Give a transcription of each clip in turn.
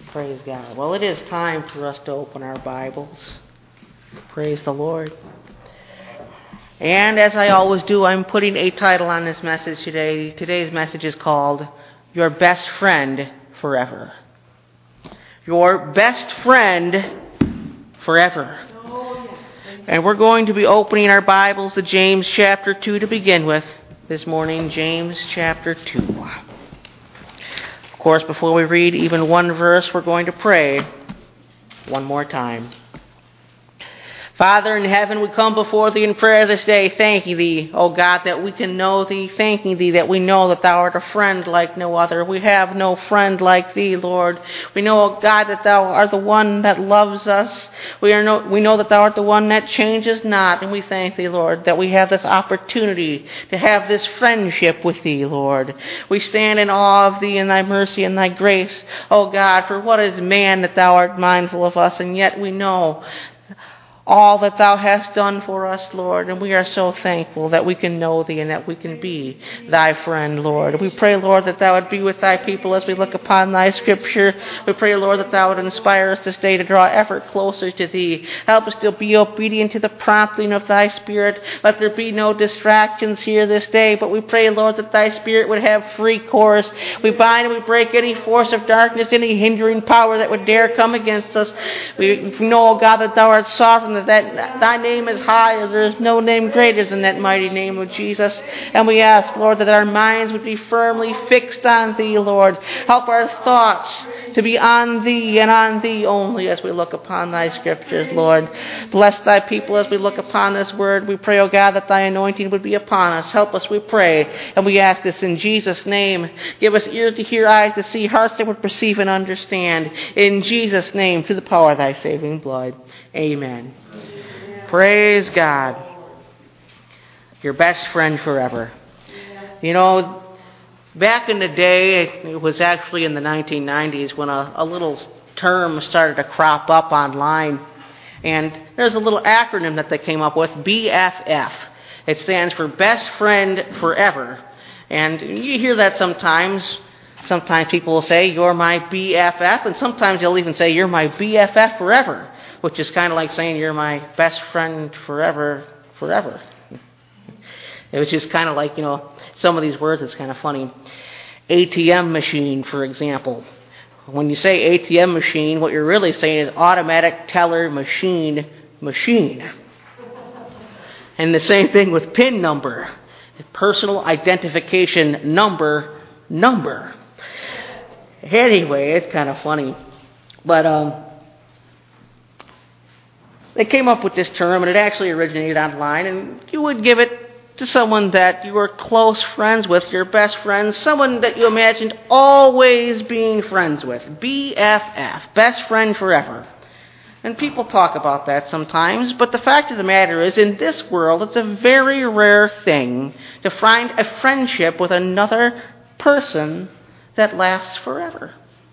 Praise God. Well, it is time for us to open our Bibles. Praise the Lord. And as I always do, I'm putting a title on this message today. Today's message is called Your Best Friend Forever. Your best friend forever. And we're going to be opening our Bibles to James chapter 2 to begin with this morning. James chapter 2. Of course, before we read even one verse, we're going to pray one more time. Father in heaven, we come before Thee in prayer this day, thanking Thee, O God, that we can know Thee, thanking Thee that we know that Thou art a friend like no other. We have no friend like Thee, Lord. We know, O God, that Thou art the one that loves us. We know that Thou art the one that changes not, and we thank Thee, Lord, that we have this opportunity to have this friendship with Thee, Lord. We stand in awe of Thee and Thy mercy and Thy grace, O God, for what is man that Thou art mindful of us, and yet we know all that Thou hast done for us, Lord, and we are so thankful that we can know Thee and that we can be Thy friend, Lord. We pray, Lord, that Thou would be with Thy people as we look upon Thy Scripture. We pray, Lord, that Thou would inspire us this day to draw effort closer to Thee. Help us to be obedient to the prompting of Thy Spirit. Let there be no distractions here this day, but we pray, Lord, that Thy Spirit would have free course. We bind and we break any force of darkness, any hindering power that would dare come against us. We know, O God, that Thou art sovereign, that Thy name is high, and there is no name greater than that mighty name of Jesus. And we ask, Lord, that our minds would be firmly fixed on Thee, Lord. Help our thoughts to be on Thee and on Thee only as we look upon Thy Scriptures, Lord. Bless Thy people as we look upon this word. We pray, O God, that Thy anointing would be upon us. Help us, we pray. And we ask this in Jesus' name. Give us ears to hear, eyes to see, hearts that would perceive and understand. In Jesus' name, through the power of Thy saving blood. Amen. Praise God. Your best friend forever. You know, back in the day, it was actually in the 1990s when a little term started to crop up online. And there's a little acronym that they came up with, BFF. It stands for Best Friend Forever. And you hear that sometimes. Sometimes people will say, you're my BFF. And sometimes they'll even say, you're my BFF forever, which is kind of like saying you're my best friend forever. It was just kind of like, some of these words, it's kind of funny. ATM machine, for example. When you say ATM machine, what you're really saying is automatic teller machine. And the same thing with PIN number, personal identification number. Anyway, it's kind of funny. But they came up with this term, and it actually originated online, and you would give it to someone that you were close friends with, your best friend, someone that you imagined always being friends with. BFF, best friend forever. And people talk about that sometimes, but the fact of the matter is, in this world, it's a very rare thing to find a friendship with another person that lasts forever.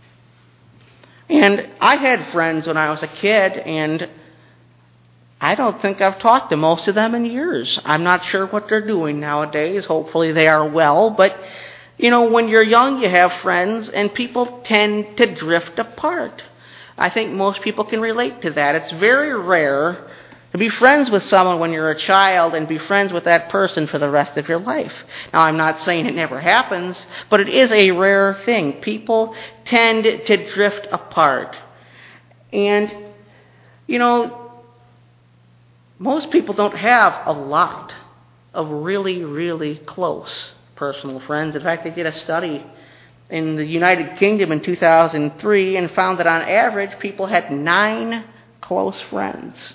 And I had friends when I was a kid, and I don't think I've talked to most of them in years. I'm not sure what they're doing nowadays. Hopefully they are well. But, when you're young, you have friends, and people tend to drift apart. I think most people can relate to that. It's very rare to be friends with someone when you're a child and be friends with that person for the rest of your life. Now, I'm not saying it never happens, but it is a rare thing. People tend to drift apart. And, most people don't have a lot of really, really close personal friends. In fact, they did a study in the United Kingdom in 2003 and found that on average, people had 9 close friends.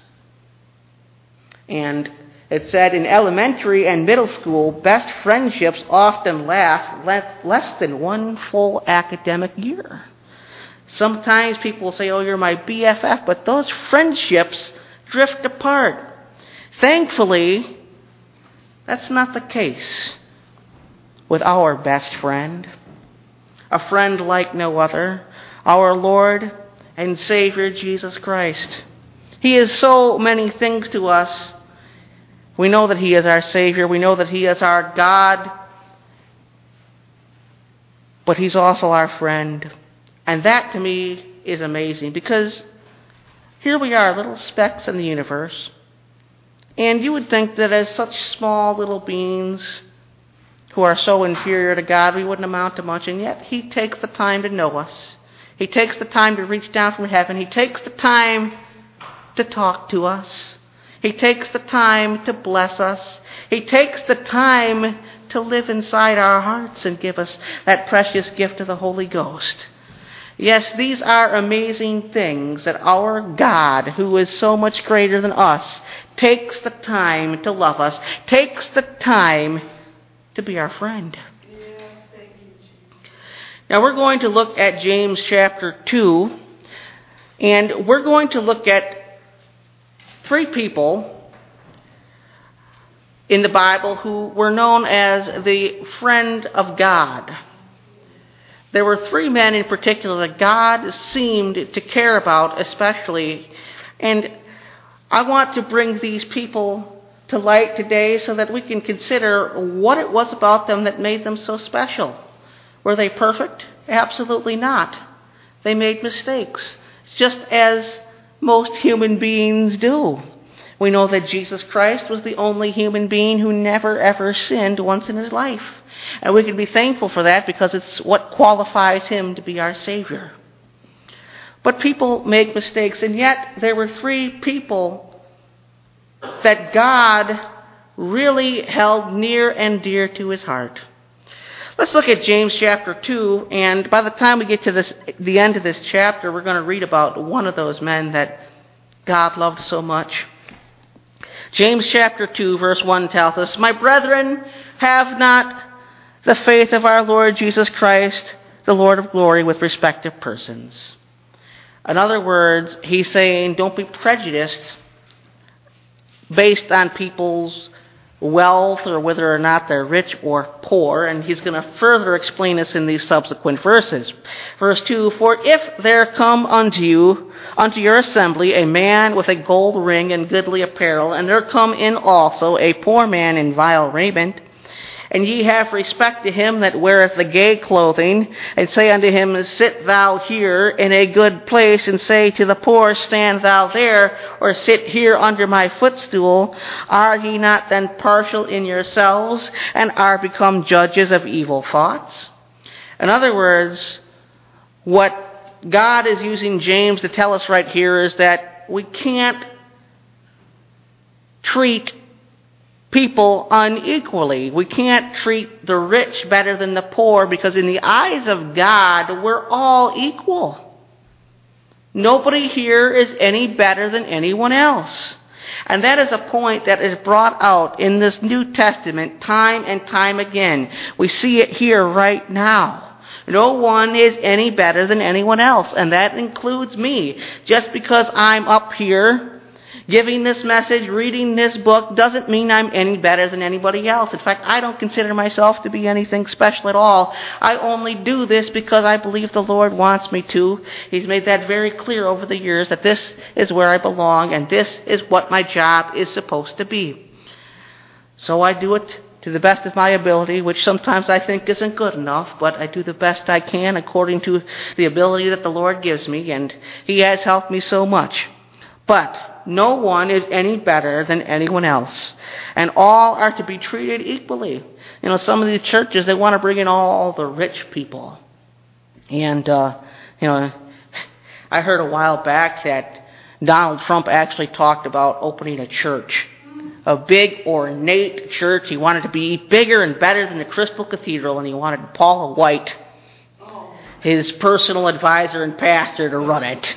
And it said in elementary and middle school, best friendships often last less than 1 full academic year. Sometimes people will say, oh, you're my BFF, but those friendships drift apart. Thankfully, that's not the case with our best friend, a friend like no other, our Lord and Savior Jesus Christ. He is so many things to us. We know that He is our Savior. We know that He is our God. But He's also our friend. And that, to me, is amazing because here we are, little specks in the universe. And you would think that as such small little beings who are so inferior to God, we wouldn't amount to much. And yet He takes the time to know us. He takes the time to reach down from heaven. He takes the time to talk to us. He takes the time to bless us. He takes the time to live inside our hearts and give us that precious gift of the Holy Ghost. Yes, these are amazing things that our God, who is so much greater than us, takes the time to love us, takes the time to be our friend. Now we're going to look at James chapter 2, and we're going to look at 3 people in the Bible who were known as the friend of God. There were 3 men in particular that God seemed to care about especially. And I want to bring these people to light today so that we can consider what it was about them that made them so special. Were they perfect? Absolutely not. They made mistakes, just as most human beings do. We know that Jesus Christ was the only human being who never ever sinned once in his life. And we can be thankful for that because it's what qualifies him to be our Savior. But people make mistakes, and yet there were 3 people that God really held near and dear to his heart. Let's look at James chapter 2, and by the time we get to the end of this chapter, we're going to read about one of those men that God loved so much. James chapter 2, verse 1 tells us, "My brethren, have not the faith of our Lord Jesus Christ, the Lord of glory, with respect of persons." In other words, he's saying don't be prejudiced based on people's wealth or whether or not they're rich or poor. And he's going to further explain this in these subsequent verses. Verse 2, "For if there come unto your assembly a man with a gold ring and goodly apparel, and there come in also a poor man in vile raiment, and ye have respect to him that weareth the gay clothing, and say unto him, Sit thou here in a good place, and say to the poor, Stand thou there, or sit here under my footstool, are ye not then partial in yourselves, and are become judges of evil thoughts?" In other words, what God is using James to tell us right here is that we can't treat people unequally. We can't treat the rich better than the poor, because in the eyes of God, we're all equal. Nobody here is any better than anyone else. And that is a point that is brought out in this New Testament time and time again. We see it here right now. No one is any better than anyone else, and that includes me. Just because I'm up here giving this message, reading this book, doesn't mean I'm any better than anybody else. In fact, I don't consider myself to be anything special at all. I only do this because I believe the Lord wants me to. He's made that very clear over the years, that this is where I belong, and this is what my job is supposed to be. So I do it to the best of my ability, which sometimes I think isn't good enough, but I do the best I can according to the ability that the Lord gives me, and He has helped me so much. But no one is any better than anyone else, and all are to be treated equally. You know, some of these churches, they want to bring in all the rich people. And, I heard a while back that Donald Trump actually talked about opening a church, a big, ornate church. He wanted to be bigger and better than the Crystal Cathedral, and he wanted Paula White, his personal advisor and pastor, to run it.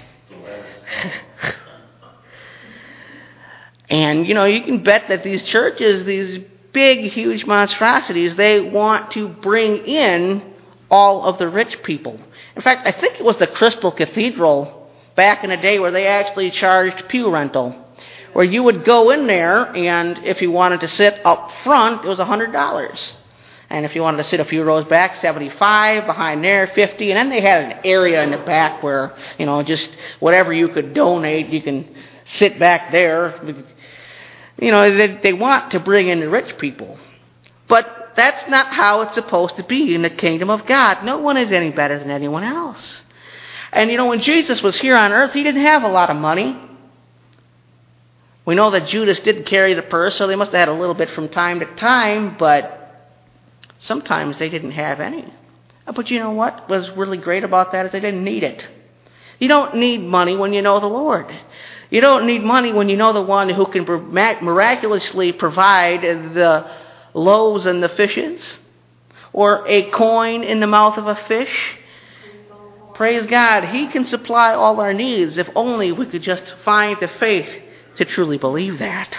And, you can bet that these churches, these big, huge monstrosities, they want to bring in all of the rich people. In fact, I think it was the Crystal Cathedral back in the day where they actually charged pew rental, where you would go in there, and if you wanted to sit up front, it was $100. And if you wanted to sit a few rows back, $75, behind there, $50. And then they had an area in the back where, just whatever you could donate, you can sit back there. They want to bring in the rich people. But that's not how it's supposed to be in the kingdom of God. No one is any better than anyone else. And when Jesus was here on earth, he didn't have a lot of money. We know that Judas did carry the purse, so they must have had a little bit from time to time, but sometimes they didn't have any. But you know what was really great about that is they didn't need it. You don't need money when you know the Lord. You don't need money when you know the one who can miraculously provide the loaves and the fishes, or a coin in the mouth of a fish. Praise God, he can supply all our needs if only we could just find the faith to truly believe that.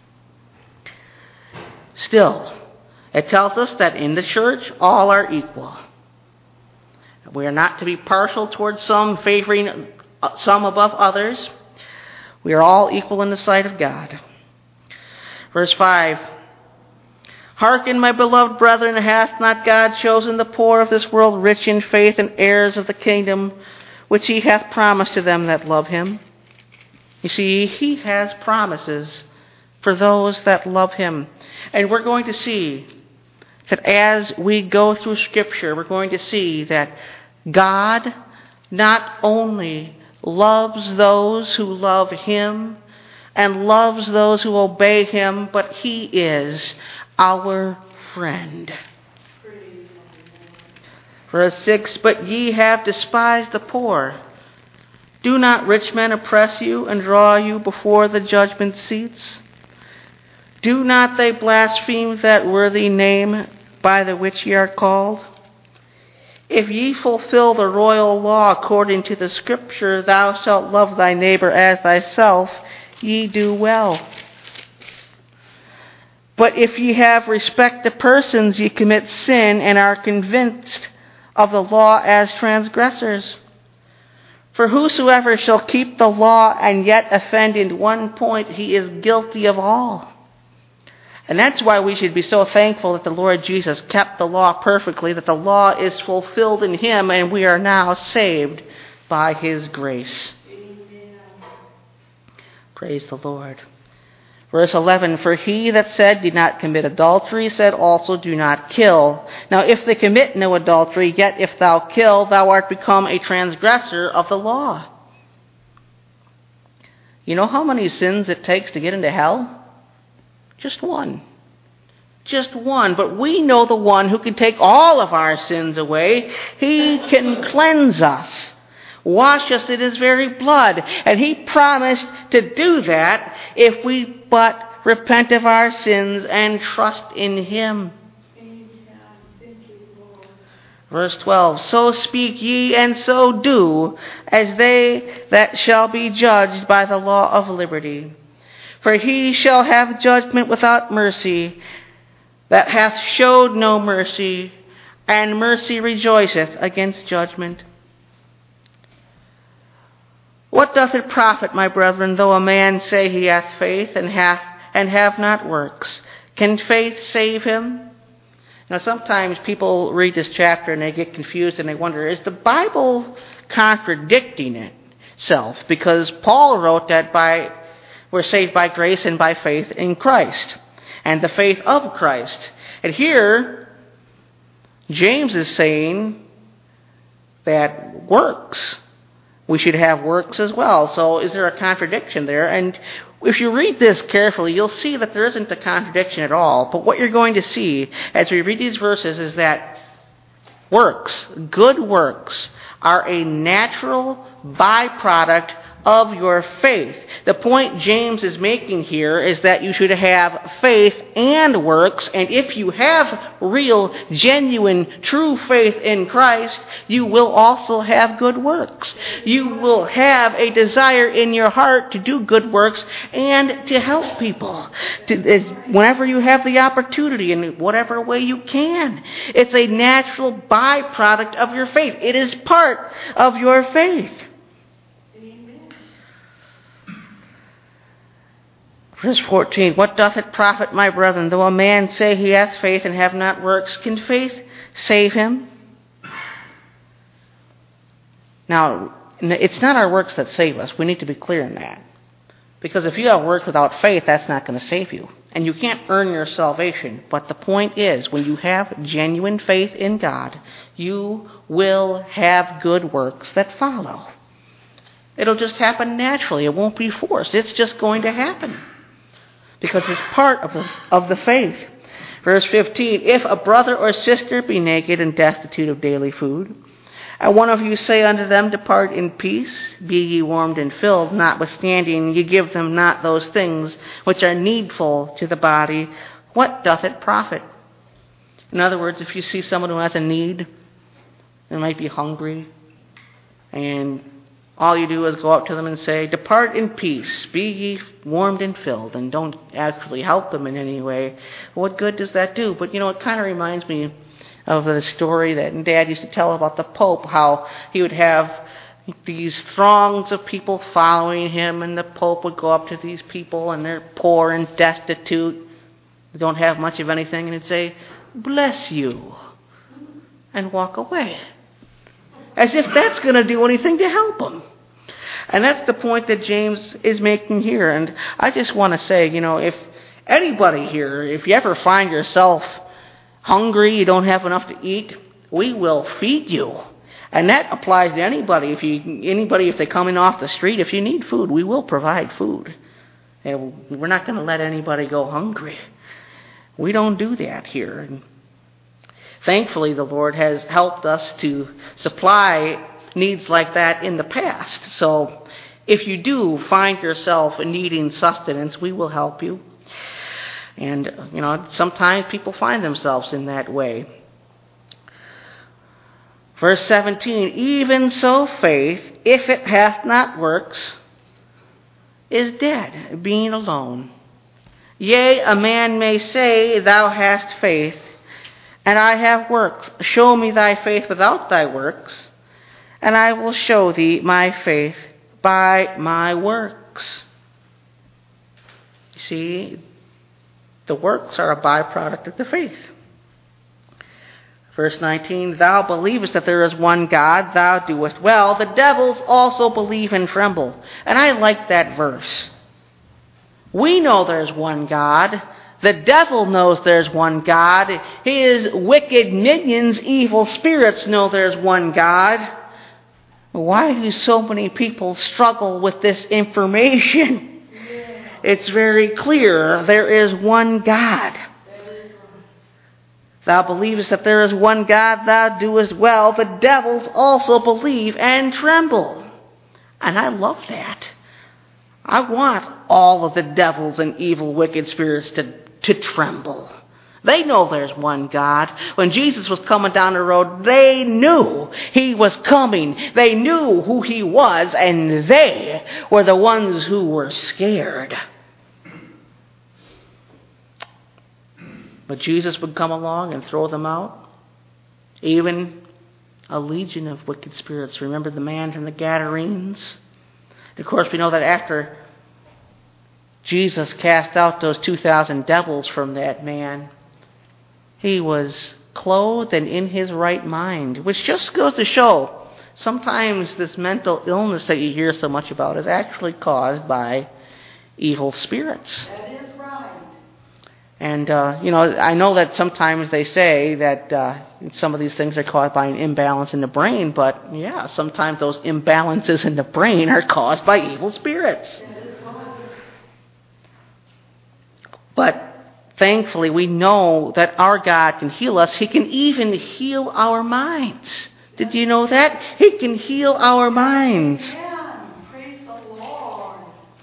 Still, it tells us that in the church, all are equal. We are not to be partial towards some, favoring some above others. We are all equal in the sight of God. Verse 5. Hearken, my beloved brethren, hath not God chosen the poor of this world rich in faith and heirs of the kingdom, which he hath promised to them that love him? You see, he has promises for those that love him. And we're going to see that as we go through Scripture, we're going to see that God not only loves those who love him and loves those who obey him, but he is our friend. Verse 6, but ye have despised the poor. Do not rich men oppress you and draw you before the judgment seats? Do not they blaspheme that worthy name by the which ye are called? If ye fulfill the royal law according to the Scripture, thou shalt love thy neighbor as thyself, ye do well. But if ye have respect to persons, ye commit sin and are convinced of the law as transgressors. For whosoever shall keep the law and yet offend in one point, he is guilty of all. And that's why we should be so thankful that the Lord Jesus kept the law perfectly, that the law is fulfilled in him, and we are now saved by his grace. Amen. Praise the Lord. Verse 11, for he that said, do not commit adultery, said also, do not kill. Now if they commit no adultery, yet if thou kill, thou art become a transgressor of the law. You know how many sins it takes to get into hell? Just one. Just one. But we know the one who can take all of our sins away. He can cleanse us, wash us in his very blood. And he promised to do that if we but repent of our sins and trust in him. Verse 12, so speak ye and so do, as they that shall be judged by the law of liberty. For he shall have judgment without mercy, that hath showed no mercy, and mercy rejoiceth against judgment. What doth it profit, my brethren, though a man say he hath faith and have not works? Can faith save him? Now sometimes people read this chapter and they get confused and they wonder, is the Bible contradicting itself? Because Paul wrote that we're saved by grace and by faith in Christ, and the faith of Christ. And here, James is saying that works, we should have works as well. So is there a contradiction there? And if you read this carefully, you'll see that there isn't a contradiction at all. But what you're going to see as we read these verses is that works, good works, are a natural byproduct of your faith. The point James is making here is that you should have faith and works, and if you have real, genuine, true faith in Christ, you will also have good works. You will have a desire in your heart to do good works and to help people whenever you have the opportunity in whatever way you can. It's a natural byproduct of your faith. It is part of your faith. Verse 14, what doth it profit, my brethren, though a man say he hath faith and have not works? Can faith save him? Now, it's not our works that save us. We need to be clear in that. Because if you have works without faith, that's not going to save you. And you can't earn your salvation. But the point is, when you have genuine faith in God, you will have good works that follow. It'll just happen naturally. It won't be forced. It's just going to happen. Because it's part of the faith. Verse 15, if a brother or sister be naked and destitute of daily food, and one of you say unto them, depart in peace, be ye warmed and filled, notwithstanding ye give them not those things which are needful to the body, what doth it profit? In other words, if you see someone who has a need, they might be hungry, and all you do is go up to them and say, depart in peace, be ye warmed and filled, and don't actually help them in any way. What good does that do? But it kind of reminds me of the story that Dad used to tell about the Pope, how he would have these throngs of people following him, and the Pope would go up to these people, and they're poor and destitute, they don't have much of anything, and he'd say, bless you, and walk away. As if that's going to do anything to help them. And that's the point that James is making here. And I just want to say, if anybody here, if you ever find yourself hungry, you don't have enough to eat, we will feed you. And that applies to anybody. If they come in off the street, if you need food, we will provide food. And we're not going to let anybody go hungry. We don't do that here. And thankfully, the Lord has helped us to supply needs like that in the past. So if you do find yourself needing sustenance, we will help you. And, sometimes people find themselves in that way. Verse 17, even so faith, if it hath not works, is dead, being alone. Yea, a man may say, thou hast faith, and I have works. Show me thy faith without thy works, and I will show thee my faith by my works. You see, the works are a byproduct of the faith. Verse 19, thou believest that there is one God, thou doest well. The devils also believe and tremble. And I like that verse. We know there's one God. The devil knows there's one God. His wicked minions, evil spirits, know there's one God. Why do so many people struggle with this information? It's very clear there is one God. Thou believest that there is one God, thou doest well. The devils also believe and tremble. And I love that. I want all of the devils and evil, wicked spirits to tremble. They know there's one God. When Jesus was coming down the road, they knew he was coming. They knew who he was, and they were the ones who were scared. But Jesus would come along and throw them out. Even a legion of wicked spirits. Remember the man from the Gadarenes? Of course, we know that after Jesus cast out those 2,000 devils from that man, he was clothed and in his right mind, which just goes to show sometimes this mental illness that you hear so much about is actually caused by evil spirits. That is right. And, I know that sometimes they say that some of these things are caused by an imbalance in the brain, but, yeah, sometimes those imbalances in the brain are caused by evil spirits. But thankfully, we know that our God can heal us. He can even heal our minds. Did you know that? He can heal our minds. Praise the Lord.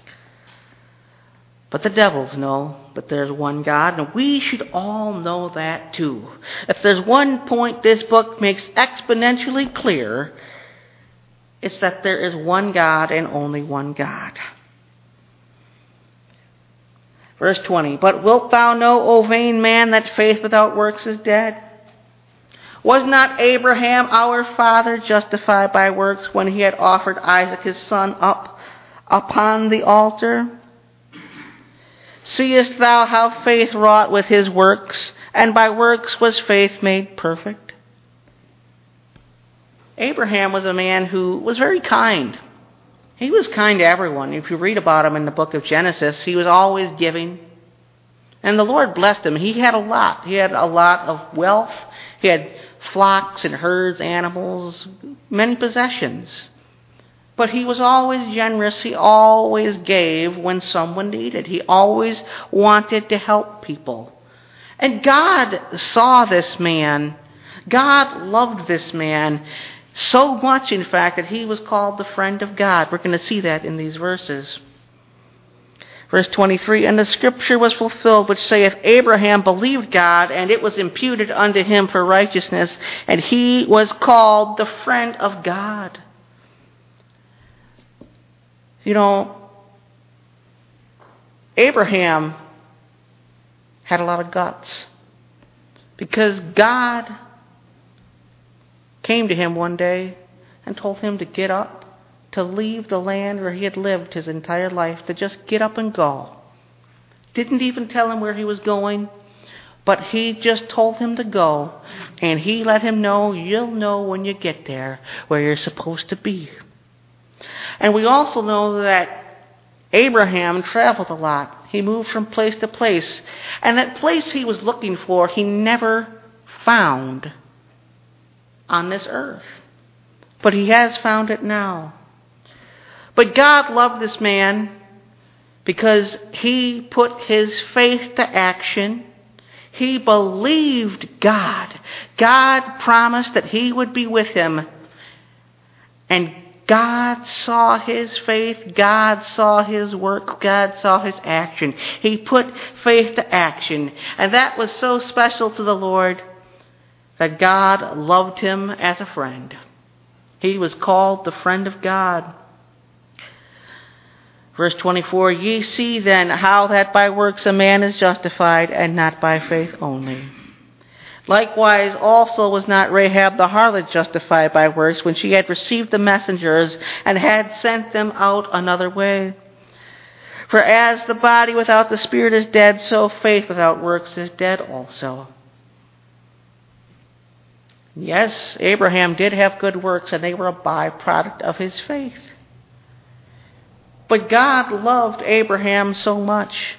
But the devils know that there's one God, and we should all know that too. If there's one point this book makes exponentially clear, it's that there is one God and only one God. Verse 20, but wilt thou know, O vain man, that faith without works is dead? Was not Abraham our father justified by works when he had offered Isaac his son up upon the altar? Seest thou how faith wrought with his works, and by works was faith made perfect? Abraham was a man who was very kind. He was kind to everyone. If you read about him in the book of Genesis, he was always giving. And the Lord blessed him. He had a lot. He had a lot of wealth. He had flocks and herds, animals, many possessions. But he was always generous. He always gave when someone needed. He always wanted to help people. And God saw this man. God loved this man so much, in fact, that he was called the friend of God. We're going to see that in these verses. Verse 23, and the scripture was fulfilled, which saith, Abraham believed God, and it was imputed unto him for righteousness, and he was called the friend of God. You know, Abraham had a lot of guts, because God came to him one day and told him to get up, to leave the land where he had lived his entire life, to just get up and go. Didn't even tell him where he was going, but he just told him to go, and he let him know, you'll know when you get there where you're supposed to be. And we also know that Abraham traveled a lot. He moved from place to place, and that place he was looking for, he never found on this earth. But he has found it now. But God loved this man because he put his faith to action. He believed God. God promised that he would be with him. And God saw his faith. God saw his work. God saw his action. He put faith to action. And that was so special to the Lord that God loved him as a friend. He was called the friend of God. Verse 24, ye see then how that by works a man is justified, and not by faith only. Likewise also was not Rahab the harlot justified by works, when she had received the messengers and had sent them out another way. For as the body without the spirit is dead, so faith without works is dead also. Yes, Abraham did have good works, and they were a byproduct of his faith. But God loved Abraham so much.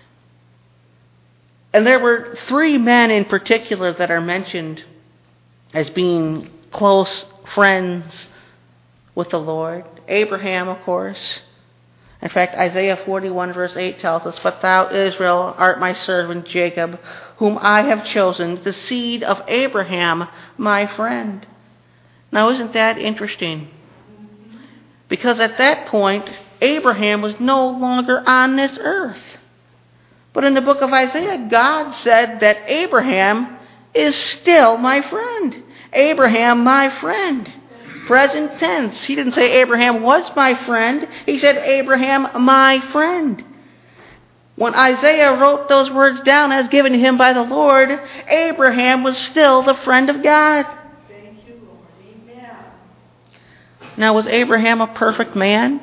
And there were 3 men in particular that are mentioned as being close friends with the Lord. Abraham, of course. In fact, Isaiah 41 verse 8 tells us, but thou, Israel, art my servant Jacob, whom I have chosen, the seed of Abraham, my friend. Now, isn't that interesting? Because at that point, Abraham was no longer on this earth. But in the book of Isaiah, God said that Abraham is still my friend. Abraham, my friend. Present tense. He didn't say Abraham was my friend. He said Abraham, my friend. When Isaiah wrote those words down as given to him by the Lord, Abraham was still the friend of God. Thank you, Lord. Amen. Now, was Abraham a perfect man?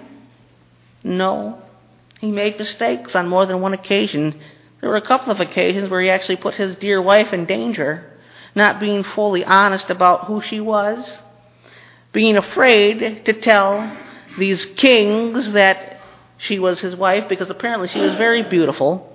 No. He made mistakes on more than one occasion. There were a couple of occasions where he actually put his dear wife in danger, not being fully honest about who she was, being afraid to tell these kings that she was his wife, because apparently she was very beautiful.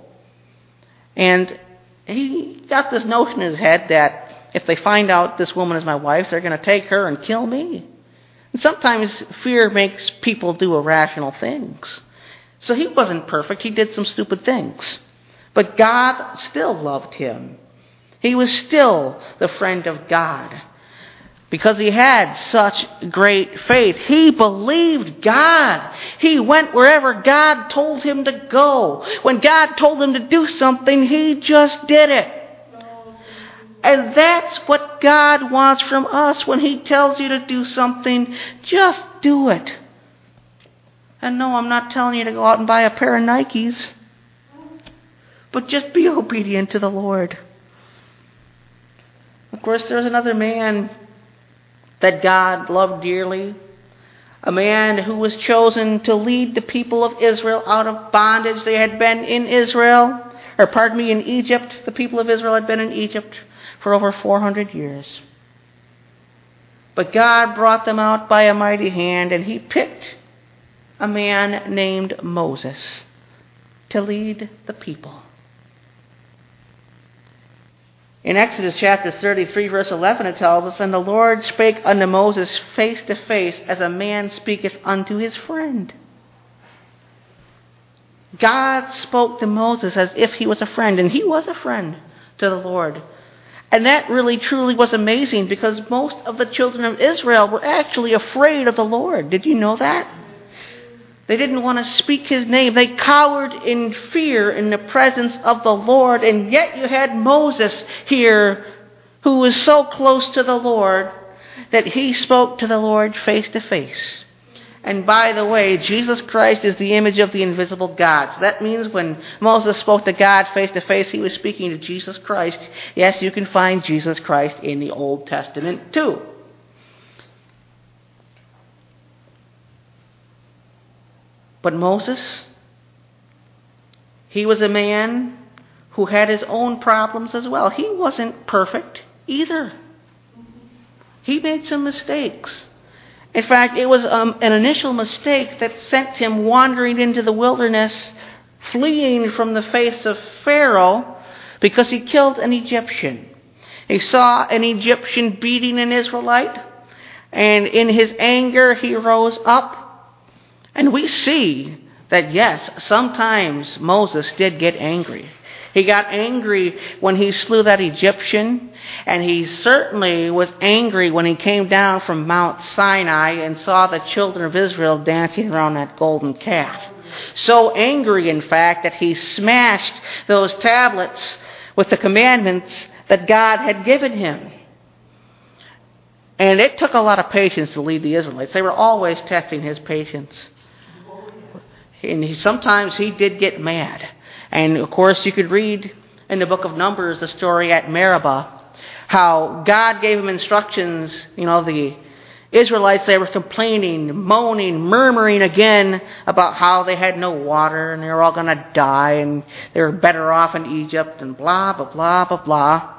And he got this notion in his head that if they find out this woman is my wife, they're going to take her and kill me. And sometimes fear makes people do irrational things. So he wasn't perfect. He did some stupid things. But God still loved him. He was still the friend of God. Because he had such great faith. He believed God. He went wherever God told him to go. When God told him to do something, he just did it. And that's what God wants from us. When he tells you to do something, just do it. And no, I'm not telling you to go out and buy a pair of Nikes. But just be obedient to the Lord. Of course, there's another man that God loved dearly. A man who was chosen to lead the people of Israel out of bondage. They had been in in Egypt. The people of Israel had been in Egypt for over 400 years. But God brought them out by a mighty hand, and he picked a man named Moses to lead the people. In Exodus chapter 33, verse 11, it tells us, "And the Lord spake unto Moses face to face, as a man speaketh unto his friend." God spoke to Moses as if he was a friend, and he was a friend to the Lord. And that really, truly was amazing, because most of the children of Israel were actually afraid of the Lord. Did you know that? They didn't want to speak his name. They cowered in fear in the presence of the Lord. And yet you had Moses here, who was so close to the Lord that he spoke to the Lord face to face. And by the way, Jesus Christ is the image of the invisible God. So that means when Moses spoke to God face to face, he was speaking to Jesus Christ. Yes, you can find Jesus Christ in the Old Testament too. But Moses, he was a man who had his own problems as well. He wasn't perfect either. He made some mistakes. In fact, it was an initial mistake that sent him wandering into the wilderness, fleeing from the face of Pharaoh, because he killed an Egyptian. He saw an Egyptian beating an Israelite, and in his anger he rose up. And we see that, yes, sometimes Moses did get angry. He got angry when he slew that Egyptian, and he certainly was angry when he came down from Mount Sinai and saw the children of Israel dancing around that golden calf. So angry, in fact, that he smashed those tablets with the commandments that God had given him. And it took a lot of patience to lead the Israelites. They were always testing his patience. And sometimes he did get mad. And of course, you could read in the book of Numbers the story at Meribah, how God gave him instructions. The Israelites, they were complaining, moaning, murmuring again about how they had no water and they were all going to die and they were better off in Egypt and blah, blah, blah, blah, blah.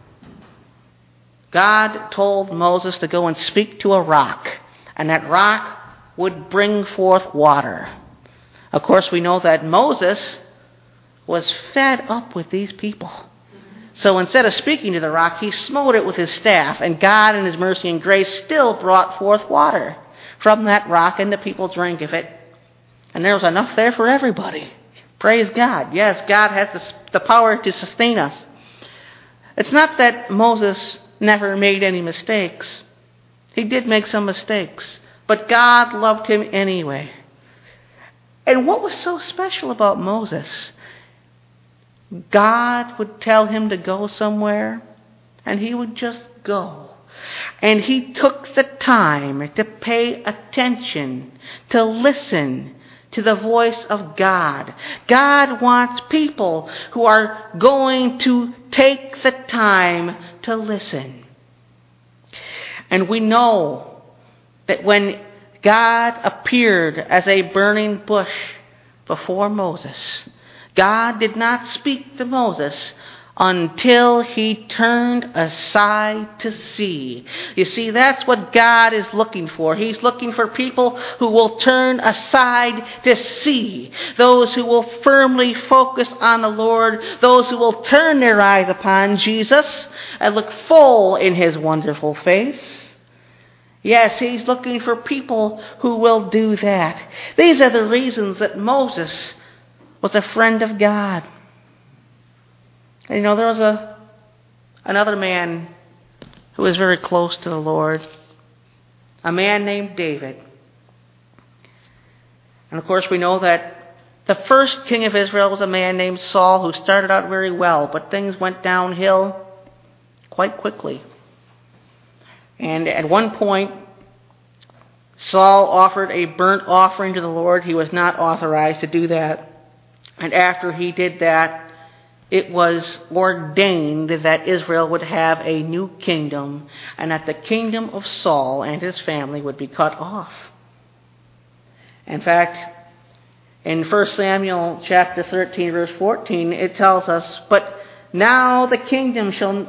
God told Moses to go and speak to a rock, and that rock would bring forth water. Of course, we know that Moses was fed up with these people. So instead of speaking to the rock, he smote it with his staff, and God in his mercy and grace still brought forth water from that rock, and the people drank of it. And there was enough there for everybody. Praise God. Yes, God has the power to sustain us. It's not that Moses never made any mistakes. He did make some mistakes, but God loved him anyway. And what was so special about Moses? God would tell him to go somewhere, and he would just go. And he took the time to pay attention, to listen to the voice of God. God wants people who are going to take the time to listen. And we know that when God appeared as a burning bush before Moses, God did not speak to Moses until he turned aside to see. You see, that's what God is looking for. He's looking for people who will turn aside to see. Those who will firmly focus on the Lord. Those who will turn their eyes upon Jesus and look full in his wonderful face. Yes, he's looking for people who will do that. These are the reasons that Moses was a friend of God. And there was another man who was very close to the Lord, a man named David. And of course we know that the first king of Israel was a man named Saul, who started out very well, but things went downhill quite quickly. And at one point, Saul offered a burnt offering to the Lord. He was not authorized to do that. And after he did that, it was ordained that Israel would have a new kingdom, and that the kingdom of Saul and his family would be cut off. In fact, in 1 Samuel chapter 13, verse 14, it tells us, "But now thy kingdom shall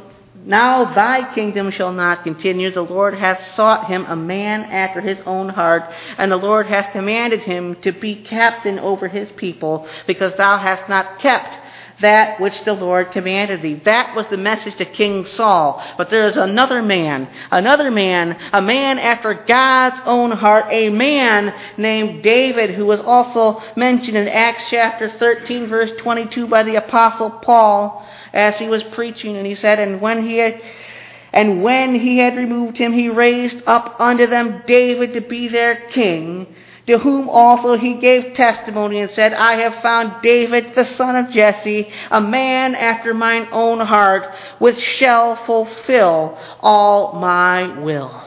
not continue. The Lord hath sought him a man after his own heart, and the Lord hath commanded him to be captain over his people, because thou hast not kept that which the Lord commanded thee. That was the message to King Saul. But there is another man, a man after God's own heart, a man named David, who was also mentioned in Acts chapter 13, verse 22 by the Apostle Paul as he was preaching. And he said, And when he had removed him, he raised up unto them David to be their king, to whom also he gave testimony and said, I have found David the son of Jesse, a man after mine own heart, which shall fulfill all my will.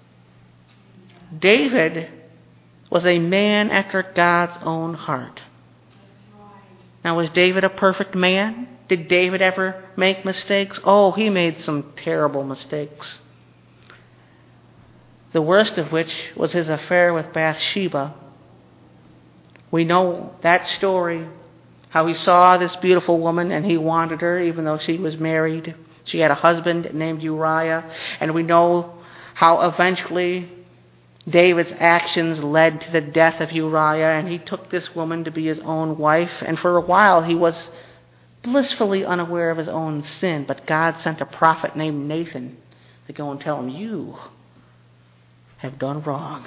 David was a man after God's own heart. Now, was David a perfect man? Did David ever make mistakes? Oh, he made some terrible mistakes. The worst of which was his affair with Bathsheba. We know that story, how he saw this beautiful woman and he wanted her even though she was married. She had a husband named Uriah. And we know how eventually David's actions led to the death of Uriah, and he took this woman to be his own wife. And for a while he was blissfully unaware of his own sin, but God sent a prophet named Nathan to go and tell him, you have done wrong.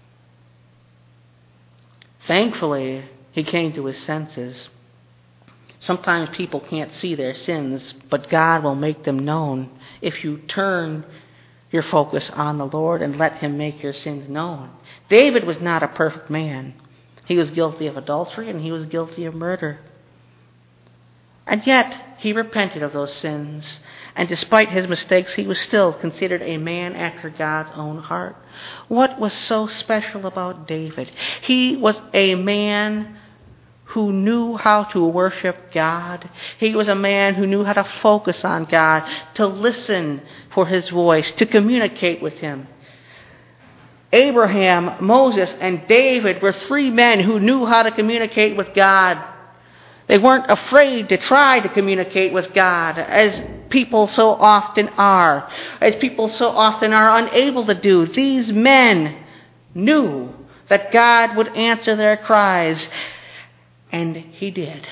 Thankfully, he came to his senses. Sometimes people can't see their sins, but God will make them known if you turn your focus on the Lord and let him make your sins known. David was not a perfect man. He was guilty of adultery and he was guilty of murder. And yet, he repented of those sins. And despite his mistakes, he was still considered a man after God's own heart. What was so special about David? He was a man who knew how to worship God. He was a man who knew how to focus on God, to listen for his voice, to communicate with him. Abraham, Moses, and David were three men who knew how to communicate with God. They weren't afraid to try to communicate with God, as people so often are. As people so often are unable to do. These men knew that God would answer their cries, and he did.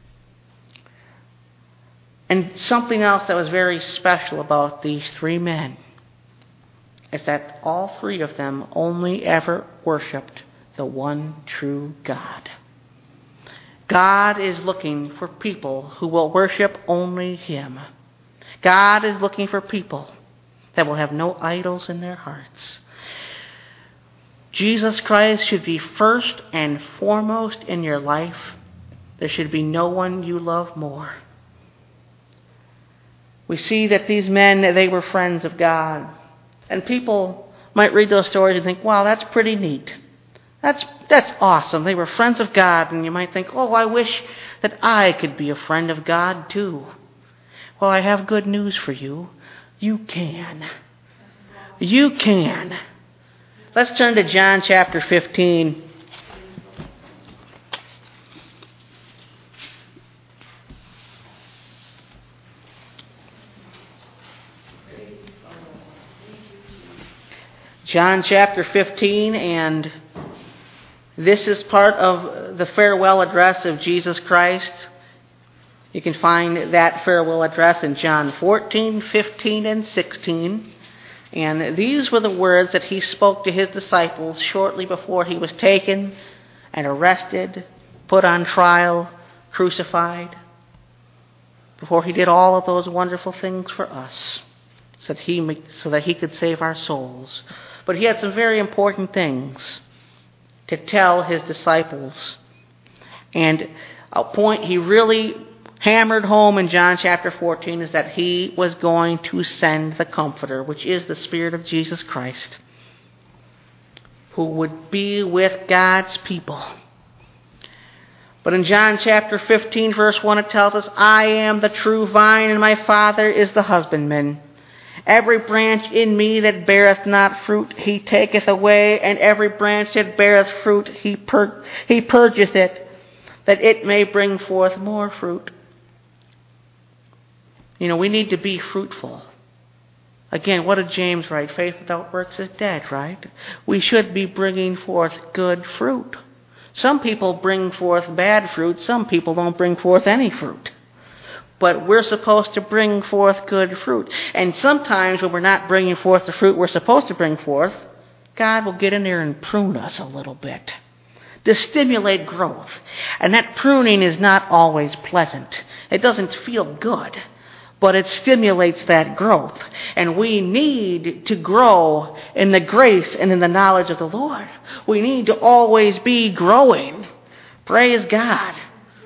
And something else that was very special about these three men is that all three of them only ever worshipped the one true God. God is looking for people who will worship only him. God is looking for people that will have no idols in their hearts. Jesus Christ should be first and foremost in your life. There should be no one you love more. We see that these men, they were friends of God. And people might read those stories and think, wow, that's pretty neat. That's awesome. They were friends of God. And you might think, oh, I wish that I could be a friend of God too. Well, I have good news for you. You can. You can. Let's turn to John chapter 15. John chapter 15, and this is part of the farewell address of Jesus Christ. You can find that farewell address in John 14, 15, and 16. And these were the words that he spoke to his disciples shortly before he was taken and arrested, put on trial, crucified, before he did all of those wonderful things for us, so that he could save our souls. But he had some very important things to tell his disciples. And a point he really hammered home in John chapter 14 is that he was going to send the Comforter, which is the Spirit of Jesus Christ, who would be with God's people. But in John chapter 15, verse 1, it tells us, I am the true vine, and my Father is the husbandman. Every branch in me that beareth not fruit, he taketh away, and every branch that beareth fruit, he purgeth it, that it may bring forth more fruit. You know, we need to be fruitful. Again, what did James write? Faith without works is dead, right? We should be bringing forth good fruit. Some people bring forth bad fruit. Some people don't bring forth any fruit. But we're supposed to bring forth good fruit. And sometimes when we're not bringing forth the fruit we're supposed to bring forth, God will get in there and prune us a little bit to stimulate growth. And that pruning is not always pleasant. It doesn't feel good, but it stimulates that growth. And we need to grow in the grace and in the knowledge of the Lord. We need to always be growing. Praise God.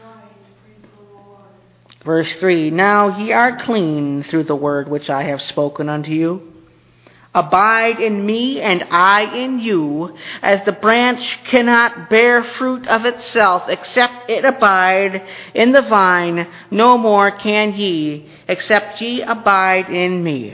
Verse 3, now ye are clean through the word which I have spoken unto you. Abide in me, and I in you, as the branch cannot bear fruit of itself, except it abide in the vine, no more can ye, except ye abide in me.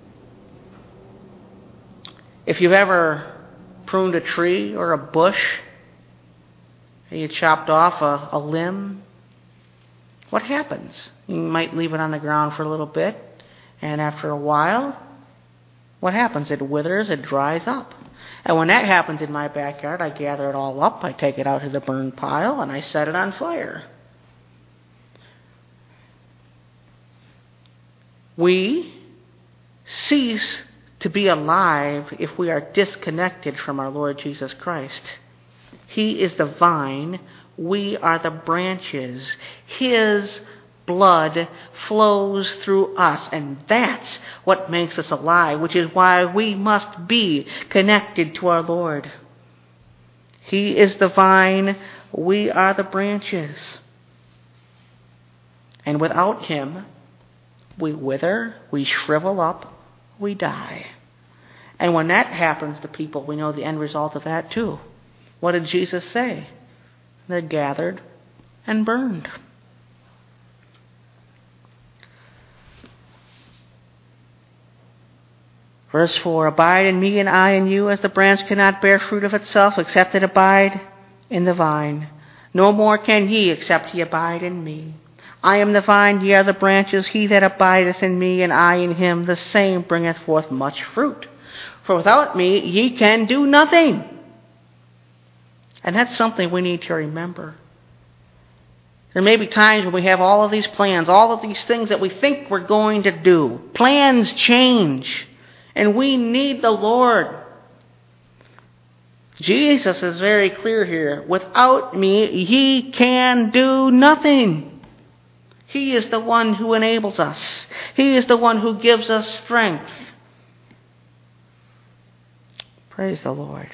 If you've ever pruned a tree or a bush, and you chopped off a limb, what happens? You might leave it on the ground for a little bit, and after a while, what happens? It withers, it dries up. And when that happens in my backyard, I gather it all up, I take it out to the burn pile, and I set it on fire. We cease to be alive if we are disconnected from our Lord Jesus Christ. He is the vine. We are the branches. His blood flows through us, and that's what makes us alive, which is why we must be connected to our Lord. He is the vine. We are the branches. And without Him, we wither, we shrivel up, we die. And when that happens to people, we know the end result of that too. What did Jesus say? They're gathered and burned. Verse 4, abide in me and I in you, as the branch cannot bear fruit of itself, except it abide in the vine. No more can ye, except ye abide in me. I am the vine, ye are the branches. He that abideth in me, and I in him, the same bringeth forth much fruit. For without me ye can do nothing. And that's something we need to remember. There may be times when we have all of these plans, all of these things that we think we're going to do. Plans change, and we need the Lord. Jesus is very clear here. Without me, ye can do nothing. He is the one who enables us. He is the one who gives us strength. Praise the Lord.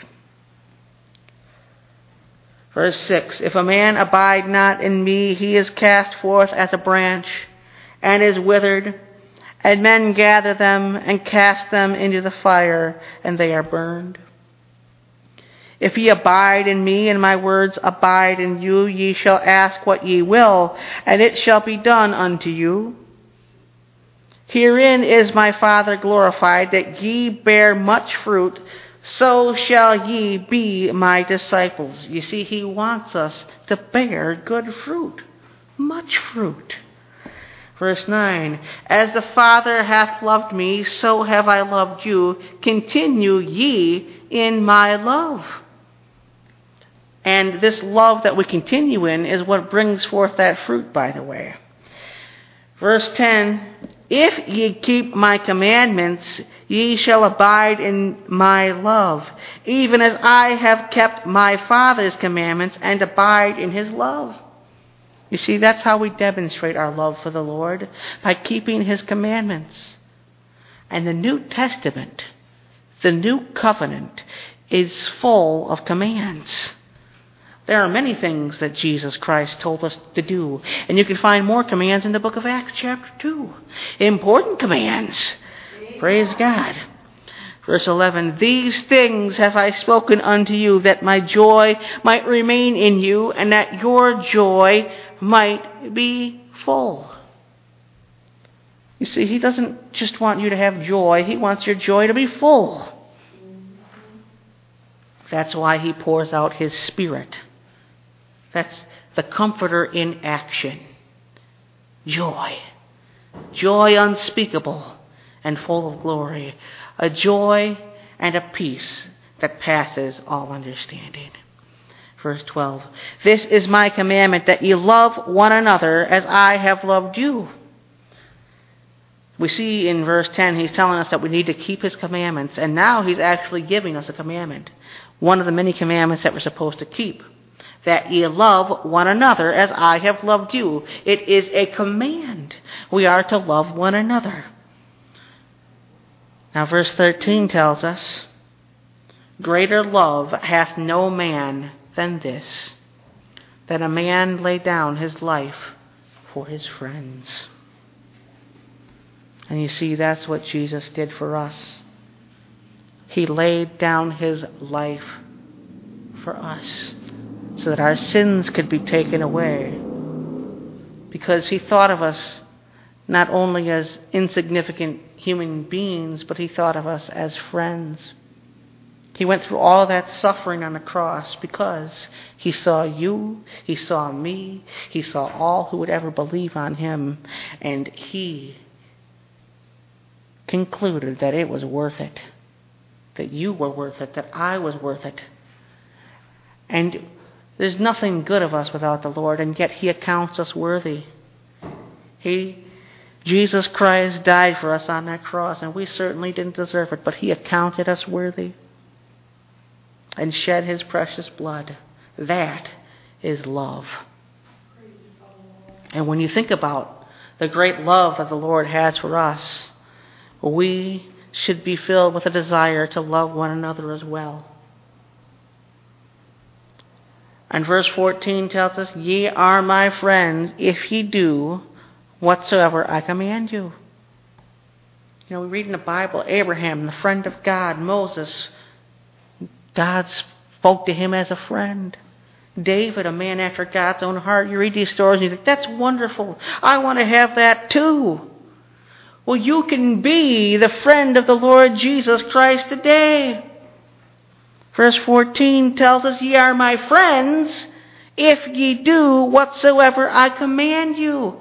Verse 6, if a man abide not in me, he is cast forth as a branch and is withered, and men gather them and cast them into the fire, and they are burned. If ye abide in me, and my words abide in you, ye shall ask what ye will, and it shall be done unto you. Herein is my Father glorified, that ye bear much fruit, so shall ye be my disciples. You see, He wants us to bear good fruit, much fruit. Verse 9, as the Father hath loved me, so have I loved you. Continue ye in my love. And this love that we continue in is what brings forth that fruit, by the way. Verse 10, if ye keep my commandments, ye shall abide in my love, even as I have kept my Father's commandments and abide in His love. You see, that's how we demonstrate our love for the Lord, by keeping His commandments. And the New Testament, the New Covenant, is full of commands. There are many things that Jesus Christ told us to do. And you can find more commands in the book of Acts chapter 2. Important commands. Praise God. Verse 11, these things have I spoken unto you, that my joy might remain in you, and that your joy might be full. You see, He doesn't just want you to have joy. He wants your joy to be full. That's why He pours out His Spirit. That's the Comforter in action. Joy. Joy unspeakable and full of glory. A joy and a peace that passes all understanding. Verse 12. This is my commandment, that ye love one another as I have loved you. We see in verse 10, he's telling us that we need to keep his commandments. And now he's actually giving us a commandment. One of the many commandments that we're supposed to keep. That ye love one another as I have loved you. It is a command. We are to love one another. Now verse 13 tells us, greater love hath no man than this, that a man lay down his life for his friends. And you see, that's what Jesus did for us. He laid down his life for us so that our sins could be taken away. Because he thought of us not only as insignificant human beings, but he thought of us as friends. He went through all that suffering on the cross because he saw you, he saw me, he saw all who would ever believe on him, and he concluded that it was worth it, that you were worth it, that I was worth it. And there's nothing good of us without the Lord, and yet he accounts us worthy. Jesus Christ died for us on that cross, and we certainly didn't deserve it, but he accounted us worthy and shed his precious blood. That is love. And when you think about the great love that the Lord has for us, we should be filled with a desire to love one another as well. And verse 14 tells us, ye are my friends if ye do whatsoever I command you. You know, we read in the Bible, Abraham, the friend of God, Moses, God spoke to him as a friend. David, a man after God's own heart. You read these stories and you think, that's wonderful. I want to have that too. Well, you can be the friend of the Lord Jesus Christ today. Verse 14 tells us, ye are my friends if ye do whatsoever I command you.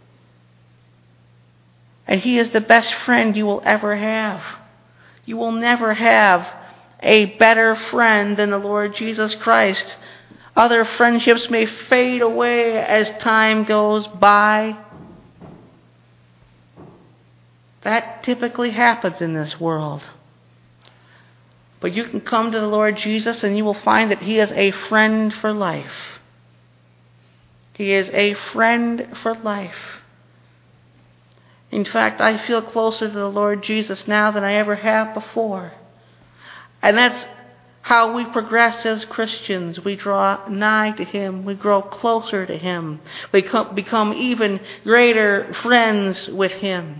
And he is the best friend you will ever have. You will never have a better friend than the Lord Jesus Christ. Other friendships may fade away as time goes by. That typically happens in this world. But you can come to the Lord Jesus and you will find that he is a friend for life. He is a friend for life. In fact, I feel closer to the Lord Jesus now than I ever have before. And that's how we progress as Christians. We draw nigh to him. We grow closer to him. We become even greater friends with him.